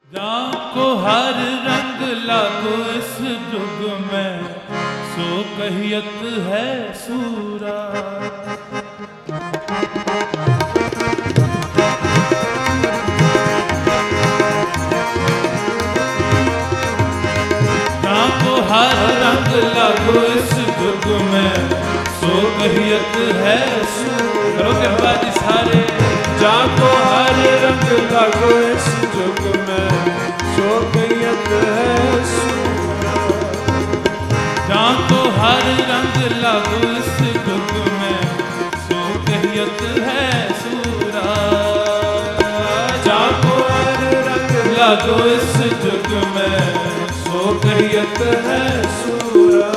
जाको हर रंग लागो इस जुग में, सो कहियत है सूरा। जाको हर रंग लागो इस जुग में, सो कहियत है सूरा। करो कृपा जी सारे। जाको हर रंग लागो इस जुग में, सो कहियत है सूरा। जाको हर रंग लागो इस जुग में, सो कहियत है सूरा। जाको हर रंग लागो इस जुग में, सो कहियत है सूरा।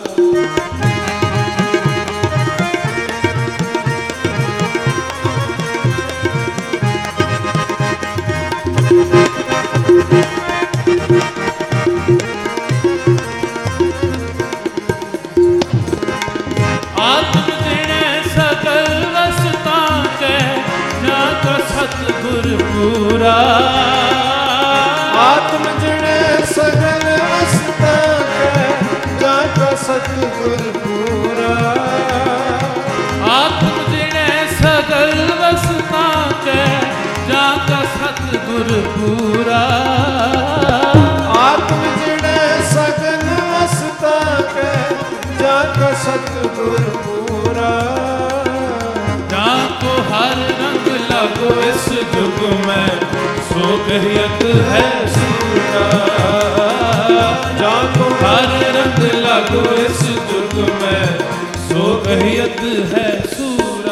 पूरा आत्म जिणे सगल वसता के, जाको सतगुर पूरा। आत्म जिणे सगल वसता के, जाका सतगुर पूरा। आत्म जिणे सगल वसता के, जाको सतगुर पूरा। जाको हर रंग लागो इस जुग में, सो कहियत है सूरा। जाको हर रंग लागो इस जुग में, सो कहियत है सूरा।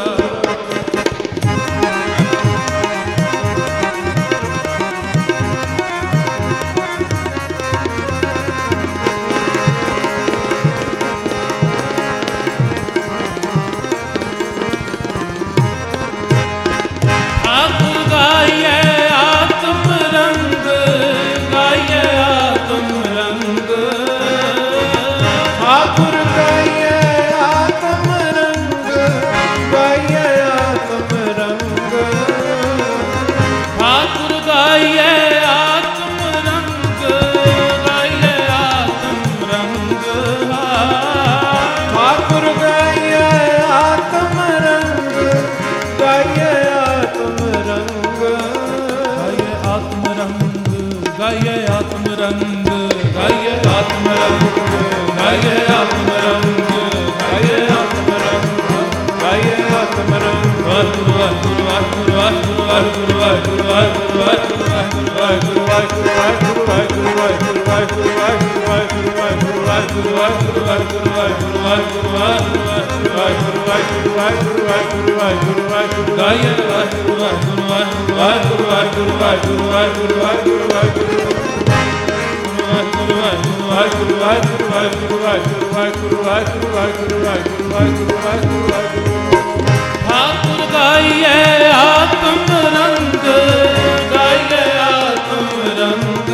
ठाकुर गाइए आत्म रंग, गाइए आत्म रंग।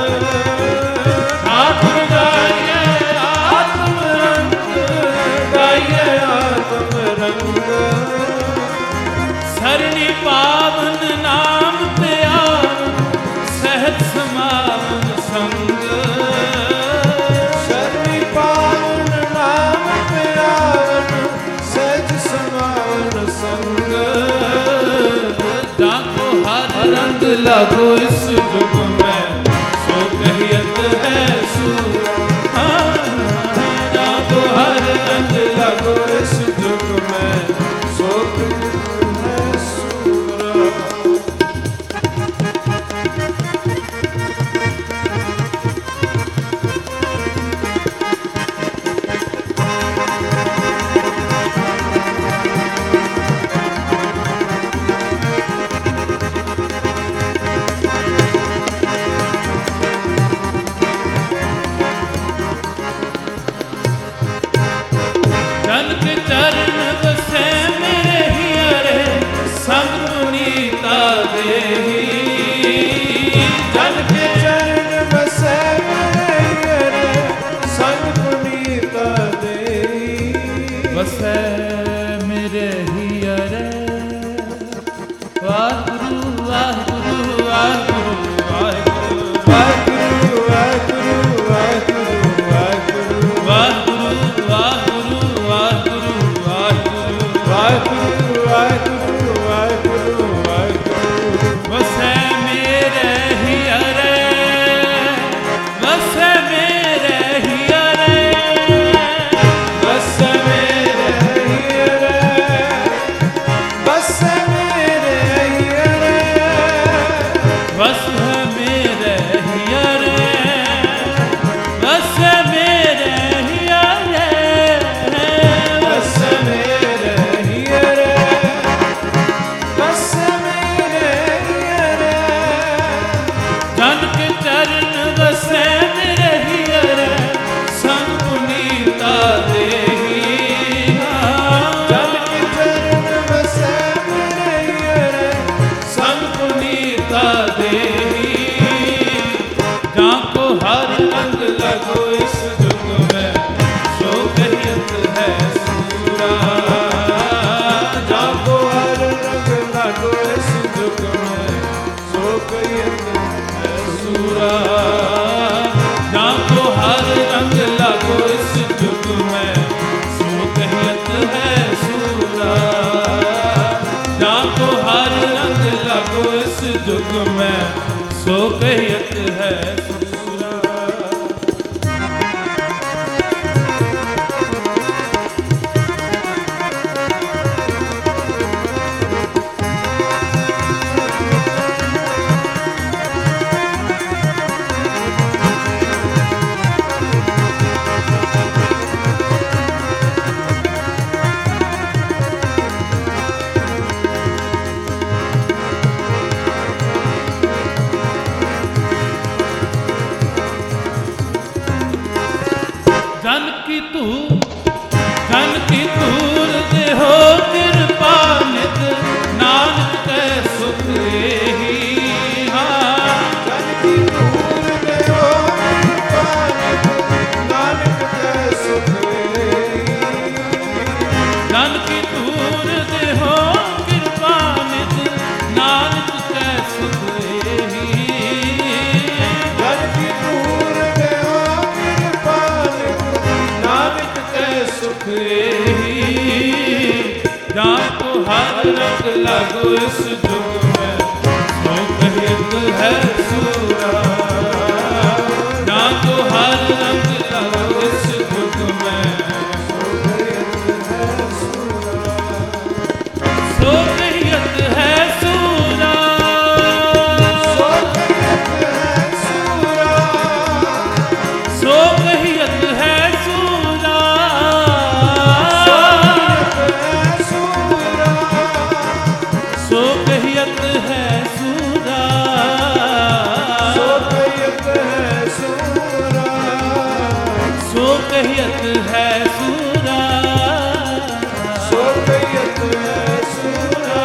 ठाकुर गाइए आत्म रंग, गाइए आत्म रंग। सरणी पावन नाम त्याग, सहज समावन संग। सरणी पावन नाम त्याग, सहज समावन संग। जाको हर रंग लागो इस जुग में, सो कहियत है सूरा। जाको हर रंग लागो इस जुग में, सो कहियत है सूरा। सो कहियत है सूरा। जन की तूर दे हो कृपा नित नानक के सुख ही। हाँ जन की तूर दे हो कृपा नित नानक के सुख जन की तूर दे हो कृपा नित नानक के सुख जन की तूर दे हो कृपा नित नानक के सुख जाको हर रंग लगो इस जुग में सो कहियत है सूरा। जाको हर रंग लगो इस जुग में सो कहियत है सूरा। सो कहियत है सूरा। सो कहियत है सूरा। सो कहियत है सूरा। सो कहियत है सूरा। सो कहियत है सूरा। सो कहियत है सूरा।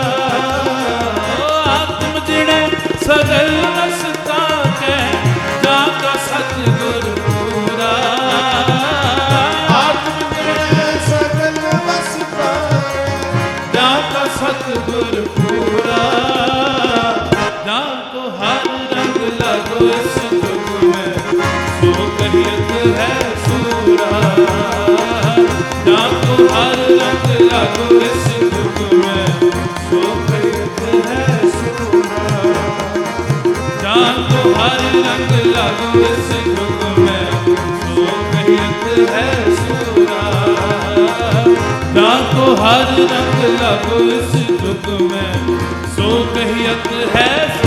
आत्म जिणे सगल वसता के जाका सतगुर पूरा। आत्म जिणे सगल वसता जाका सतगुर पूरा। जाको हर रंग लगो इस जुग में सो कहियत है सूरा। जाको हर रंग लगो इस जुग में सो कहियत है सूरा। जाको हर रंग लगो इस जुग में सो कहियत है सूरा। जाको हर रंग लगो इस जुग में सो कहियत है।